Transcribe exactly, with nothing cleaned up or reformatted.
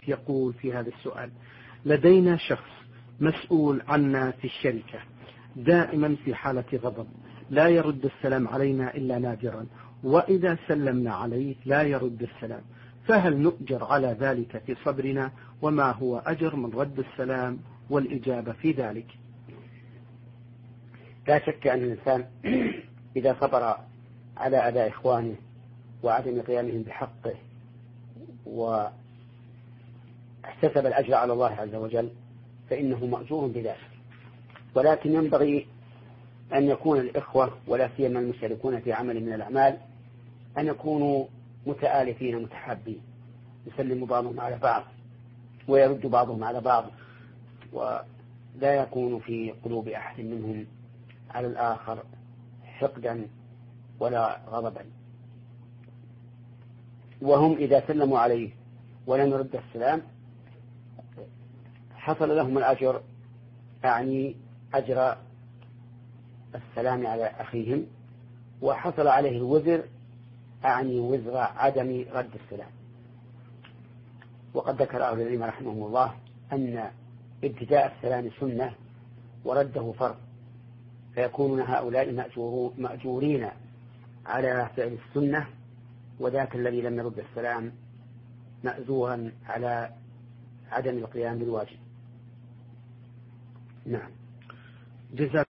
يقول في هذا السؤال: لدينا شخص مسؤول عنا في الشركة دائما في حالة غضب، لا يرد السلام علينا إلا نادرا، وإذا سلمنا عليه لا يرد السلام، فهل نؤجر على ذلك في صبرنا؟ وما هو أجر من رد السلام والإجابة في ذلك؟ لا شك أن الإنسان إذا صبر على أذى إخوانه وعدم قيامهم بحقه واحتسب الأجر على الله عز وجل فإنه مأجور بذلك. ولكن ينبغي أن يكون الإخوة ولا سيما المشاركون في عمل من الأعمال أن يكونوا متآلفين متحابين، يسلم بعضهم على بعض ويرد بعضهم على بعض، ولا يكون في قلوب أحد منهم على الآخر حقدا ولا غضبا. وهم إذا سلموا عليه ولم يرد السلام حصل لهم الأجر، أعني أجر السلام على أخيهم، وحصل عليه الوزر، أعني وزر عدم رد السلام. وقد ذكر أهل العلم رحمهم الله أن ابتداء السلام سنة ورده فرض، فيكونون هؤلاء مأجورين على فعل السنة، وذاك الذي لم يرد السلام مأجورا على عدم القيام بالواجب. نعم. جزاك